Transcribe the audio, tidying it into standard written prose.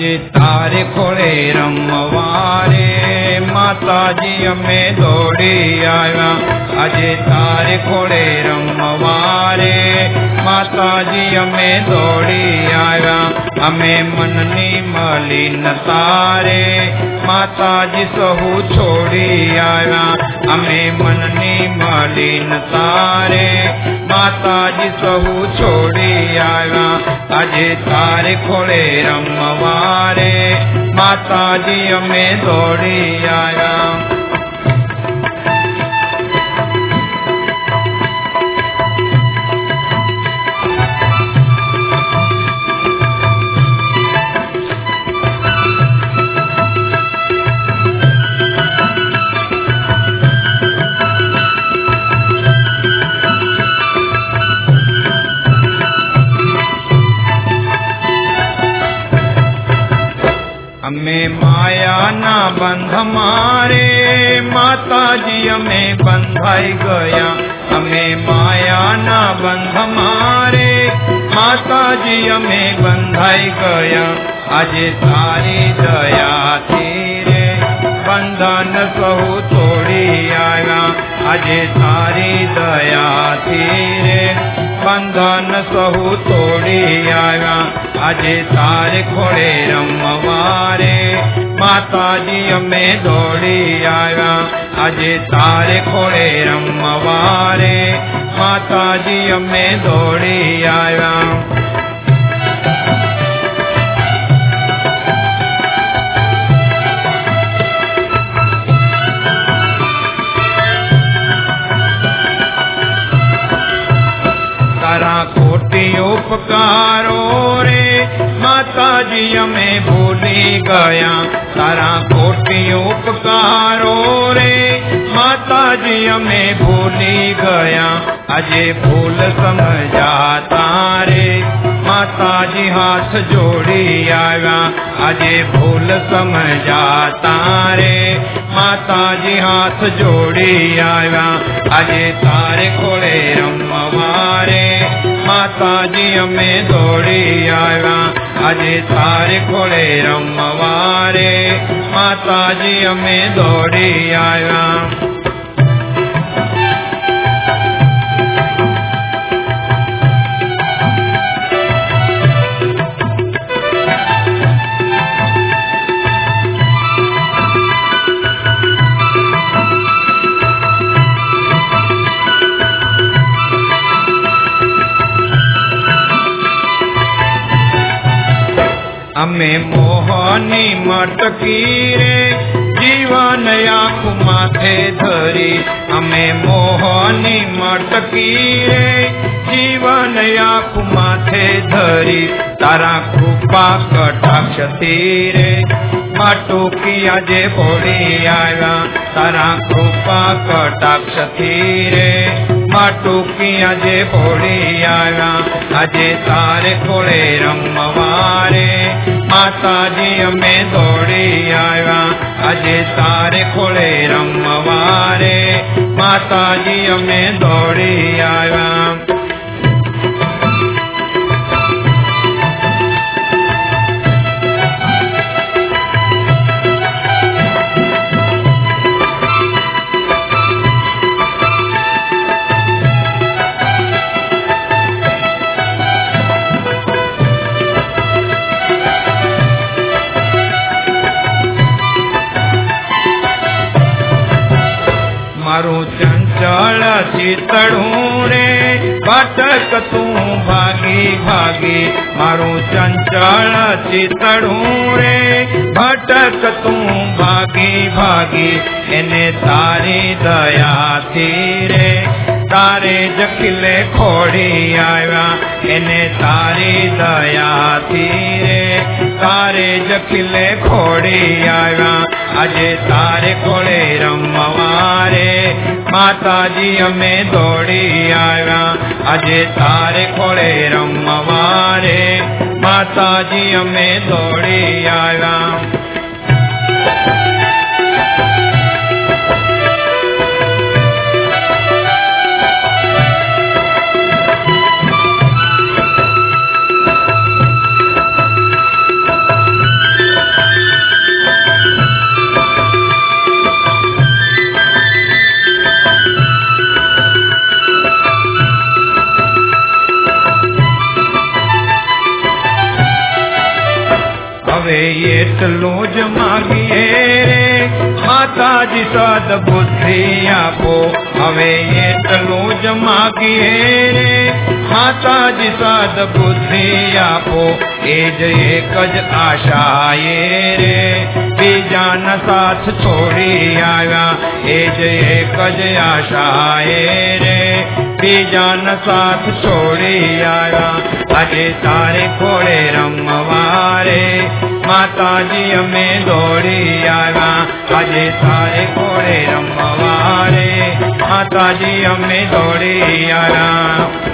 આજે તારે ખોળે રમવા રે માતાજી અમે દોડી આવ્યા. આજે તારે ખોળે રમવા રે માતાજી અમે દોડી આવ્યા. અમે મનની મલિનતા રે માતાજી સહુ છોડી આવ્યા. અમે મનની મલિનતા રે માતાજી સહુ છોડી આવ્યા. આજે તારે ખોળે રમવા રે માતાજી અમે દોડી આવ્યા. અમે માયાના બંધ મારે માતાજી અમે બંધાઈ ગયા. અમે માયાના બંધ મારે માતાજી અમે બંધાઈ ગયા. આજે તારી દયાથી રે બંધન સહુ તોડી આવ્યા. આજે તારી દયાથી રે બંધન સહુ તોડી આવ્યા. આજે તારે ખોળે રમવા રે માતાજી અમે દોડી આવ્યા. આજે તારે ખોળે રમવા રે માતાજી અમે દોડી આવ્યા. તારા કોટી ઉપકારો રે માતાજી અમે ભૂલી ગયા. તારા કોટી ઉપકારો રે માતાજી અમે ભૂલી ગયા. આજે ભૂલ સમજાતા રે માતાજી હાથ જોડી આવ્યા. આજે ભૂલ સમજાતા રે માતાજી હાથ જોડી આવ્યા. આજે તારે ખોળે રમવા રે માતાજી અમે દોડી આવ્યા. આજે તારે ખોળે રમવા રે માતાજી અમે દોડી આવ્યા. અમે મોહની મટકી રે જીવન આંખ માથે ધરી. અમે મોહની મટકી રે જીવન આંખ માથે ધરી. તારા કૃપા કટાક્ષથી રે માટુકી આજે ભોળી આવ્યા. તારા કૃપા કટાક્ષથી રે માટુકી આજે ભોળી આવ્યા. આજે તારે ખોળે રમવા રે માતાજી અમે દોડી આવ્યા. આજે તારે ખોળે રમવા રે માતાજી અમે દોડી આવ્યા. મારું ચંચળ ચિતડું રે ભટકતું ભાગી ભાગી. મારું ચંચળ ચિતડું રે ભટકતું ભાગી ભાગી. એને તારી દયાથી રે તારે જખીલે ખોડી આવ્યા. એને તારી દયાથી રે તારે જખીલે ખોડી આવ્યા. આજે તારે ખોળે રમવા રે માતાજી અમે દોડી આવ્યા. આજે તારે ખોળે રમવા રે માતાજી અમે દોડી આવ્યા. એટલું જ માગીએ રે માતાજી સદબુદ્ધિ આપો હવે એટલું જ માગીએ રે માતાજી સદબુદ્ધિ આપો એ જ એક જ આશાએ રે બીજાના સાથ છોડી આવ્યા એ જ એક જ આશાએ રે બીજાના સાથ છોડી આવ્યા આજે તારે ખોળે રમવા રે માતાજી અમે દોડી આવ્યા આજે તારે ખોળે રમવા રે માતાજી અમે દોડી આવ્યા